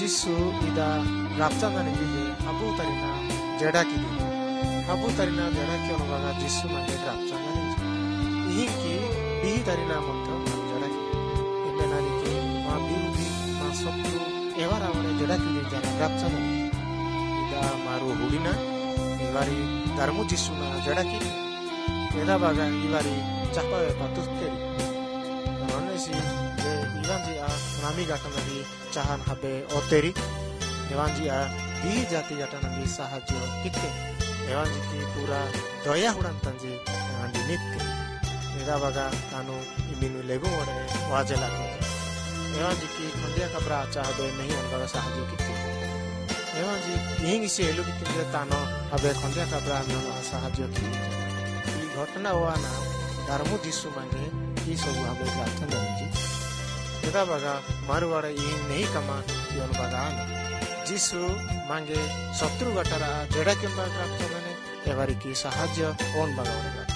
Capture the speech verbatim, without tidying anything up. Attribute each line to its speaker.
Speaker 1: जिसु इदा राप्तांगने जिजे अबू तरीना जेड़ा की अबू तरीना जेड़ा की अनुभागा जिसु मांगे राप्तांगने यही की भी तरीना मंत्र जेड़ा की इन्हें नारी की माँ बिरुदी माँ शत्रु एवार आवरे जेड़ा की जेड़ा राप्तांगने इदा मारू हुड़ीना इवारी धर्मु जिसु ना जेड़ा की एदा बागा इवारी चापा पातुस केरी नॉनेसी जे इवांजी आ नामी गाटनागी चाहन हबे ओतेरी एवांजी आ दी जाति गाटनागी साहाज्य किते एवांजी की पूरा दया हुड़न तंजी एवांजी नित्य एदा बागा तानु इमिनु लेगु ओडे वाजेला के एवांजी की खंडिया कब्रा चाहबे नहीं अनगा साहाज्य किते एवांजी यहीं से एलु किते तानो हबे खंडिया कब्रा में साहाज्य किते घटना हुआ ना धर्मु जिसु मांगे की सब हबे प्रार्थना करेंगे एदा बागा मारवाड़ा ये नहीं कमा योन बागा जिसु मांगे शत्रु गटरा जेड़ा के बागा प्रार्थना ने एवारी की साहाज्य ओन बागा